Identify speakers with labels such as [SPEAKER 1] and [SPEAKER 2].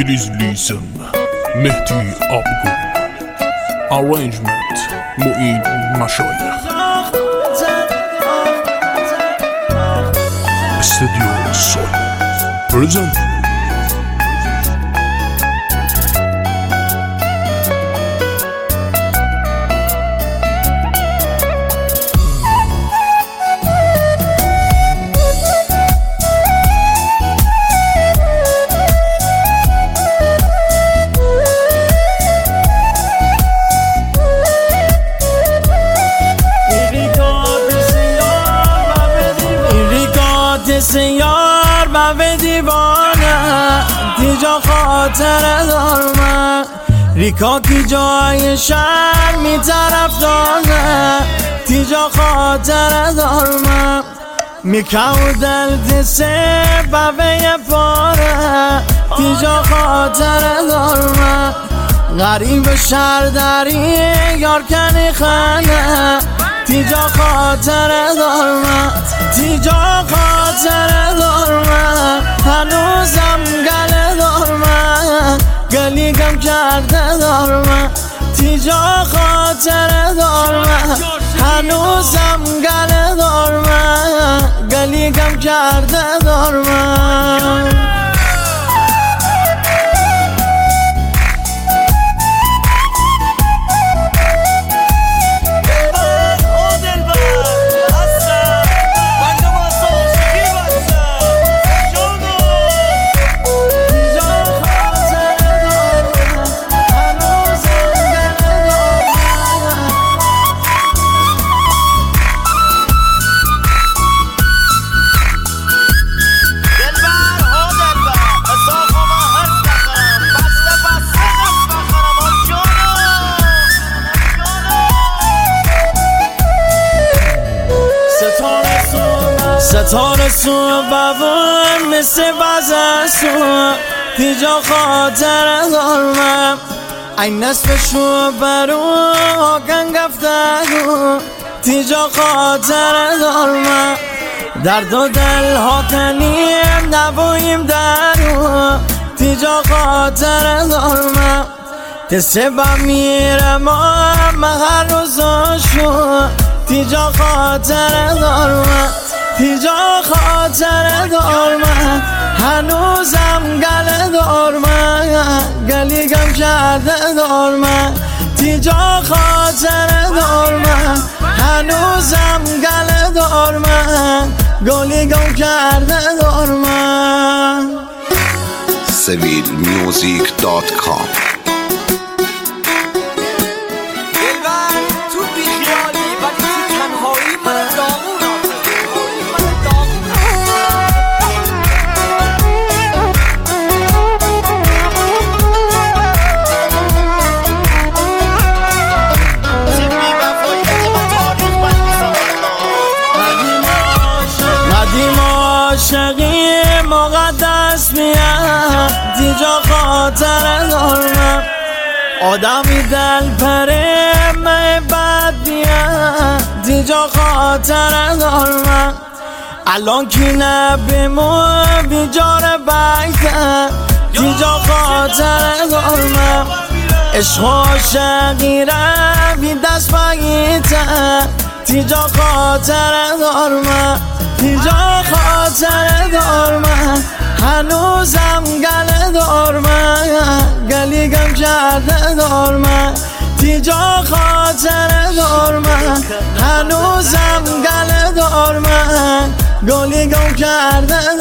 [SPEAKER 1] Please listen. مهدی آبگون. Arrangement معین مشایخ. استودیو سول Present.
[SPEAKER 2] یار و به دیوانه دیجا خاطر دارم ریکا کی جای شهر می طرف دانه دیجا خاطر دارم میکاو دل دیسه و به یه پاره دیجا خاطر دارم غریب شهر داری یار کنی خانه دیجا خاطر دارم دیجا خاطر دارم هنوزم گله دارم گلی گم کرده دارم دیجا خاطر دارم هنوزم گله دارم گلی گم کرده دارم ستاره سو بابون مثل بزرسو دیجا خاطر دارم این نصف شو برو آگن گفتگو دیجا خاطر دارم درد و دل ها کنیم نبویم درو دیجا خاطر دارم دسته با میرم هر روزاشو دیجا خاطر دارم دیجا خاطر دارم هنوزم گله دارم گلی گم کرده دارم دیجا خاطر دارم هنوزم گله دارم گلی گم کرده دارم
[SPEAKER 3] civilmusic.com
[SPEAKER 2] عاشقی مقدس میاد دیجا خاطر دارم آدمی دل پره بد میاد دیجا خاطر دارم الان کی نبیمو بیجار بیده دیجا خاطر دارم عشق عاشقی روی دست بگیته دیجا خاطر دارم دیجا خاطر دارم هنوزم گله دارم گلی گم کرده دارم دیجا خاطر دارم هنوزم گله دارم گلی گم کرده